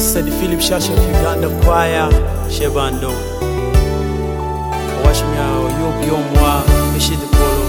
Said Philip Shasha Uganda Choir Shebando Washmia Yobyomwa Mishid Polo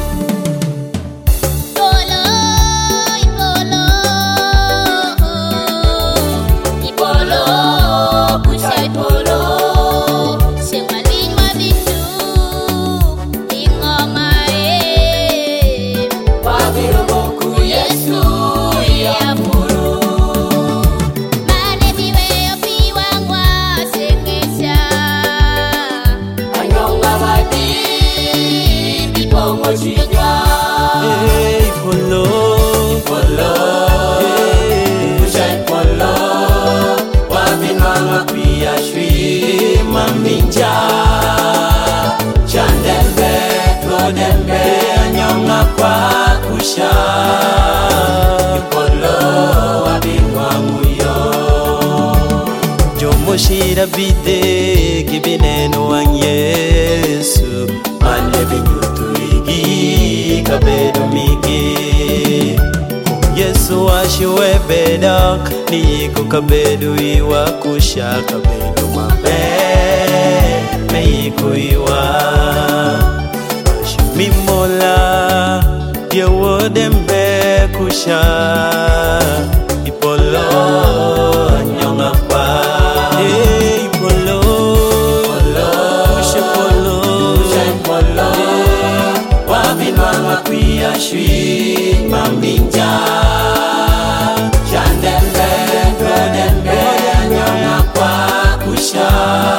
Minja Chandembe Rodembe Anyonga kwa kusha Ipolo Wabingwa muyo Jomoshira bide Kibineno wang Yesu Mane binyutuigi Kabedo migi Yesu washiwe bedak Niko kabedo iwa kusha Kabedo mabe Meikuiwa Mimola Yewodembe kusha Ipolo Nyonga pa Ipolo Kusha Ipolo Wabinwa kuya shui Maminja Chandembe Rodembe Nyonga kwa kusha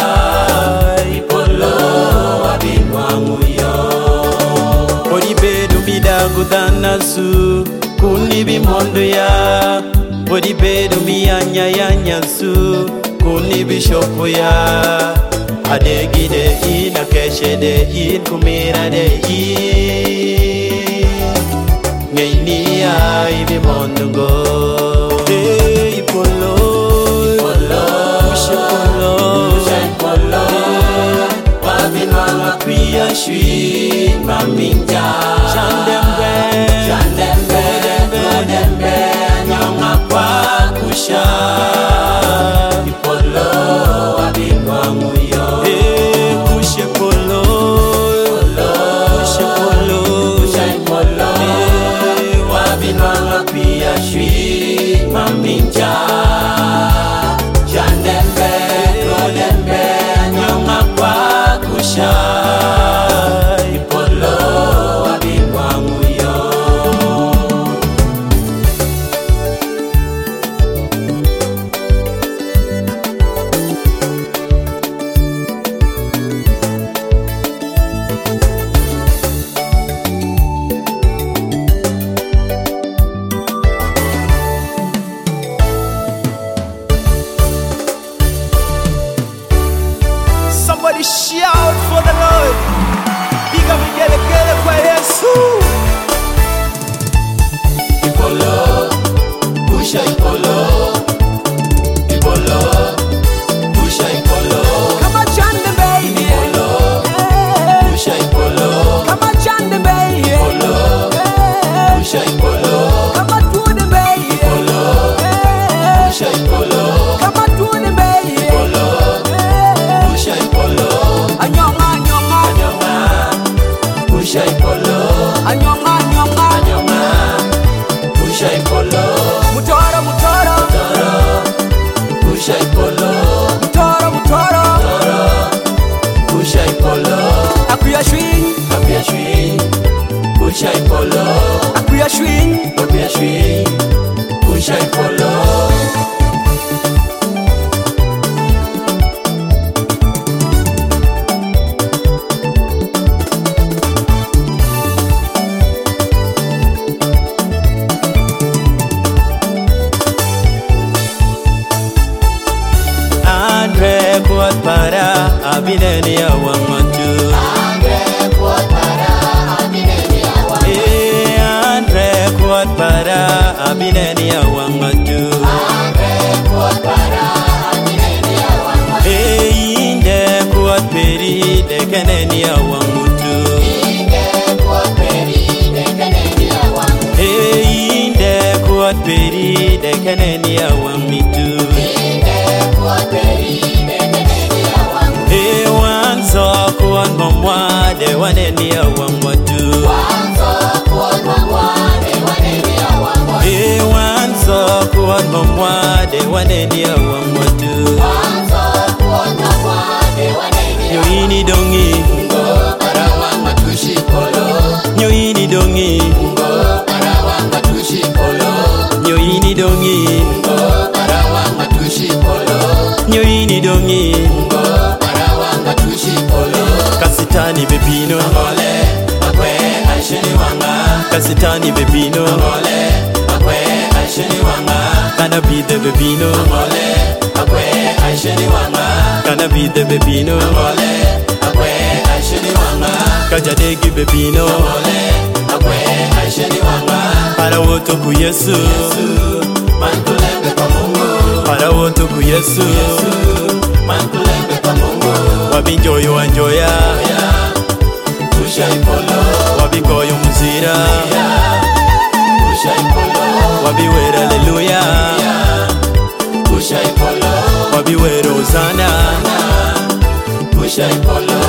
Gudanasu kunibi mondo ya Wodi bedo miyanya yanyasu kunibi shopo ya Adegide ina keshe de in kumira de in Ngaini ya ibi mondo go Hey Ipolo Kushe Ipolo Wabinwa kuya shui Maminja Chandembe Nyonga kwa kusha Ipolo Wabingwa muyo Kushe polo Kushe Ipolo Wabingwa pia shui Maminja Chandembe Nyonga kwa kusha Somebody shout for the Lord. Piga vigelegele kwa Yesu. Ipolo, pusha Ipolo. Ipolo, pusha Ipolo. Kama Chandembe. Ipolo, pusha Ipolo. Kama Chandembe. Ipolo, pusha Ipolo. Kama Tudembe. Ipolo, pusha Ipolo. Kama Tudembe. Ipolo, pusha Ipolo. Anyonga Pusha Ipolo. Anyonga Pusha Ipolo. Mutoro Pusha Ipolo. Mutoro Pusha Ipolo. Akuya swing Pusha Ipolo. Akuya swing Pusha Ipolo. Kuat para abineni awangatu. Kuat para abineni awangatu. Andre kuat para abineni awangatu. Kuat para abineni awangatu. Inde kuat peri dekeneni awangutu. Inde kuat peri dekeneni awangatu. Inde kuat peri dekeneni awangmitu. Inde kuat mamwa de waneni awangwatu Wanzo kuona wade waneni Nyoini dongi Ngo barawang matushi polo Nyoini dongi Ngo barawang matushi polo Nyoini dongi Ngo barawang matushi polo Nyoini dongi Ngo barawang matushi polo Kasitani bebino Ngole akwe aisheni wanga Kasitani bebino Ngole akwe aisheni wanga Kana bide bebino Ngole akwe aisheni wanga Kana bide bebino Ngole akwe aisheni wanga Kajadegi bebino Ngole akwe aisheni wanga Para woto ku Yesu Mantulembe kwa Mungu Para woto ku Yesu Mantulembe kwa Mungu Wabinjoyo wanjoya Kusha ipolo Wabingoyo muzira Kusha ipolo Wabiwera haleluya Kusha ipolo Wabiwera hosana Kusha ipolo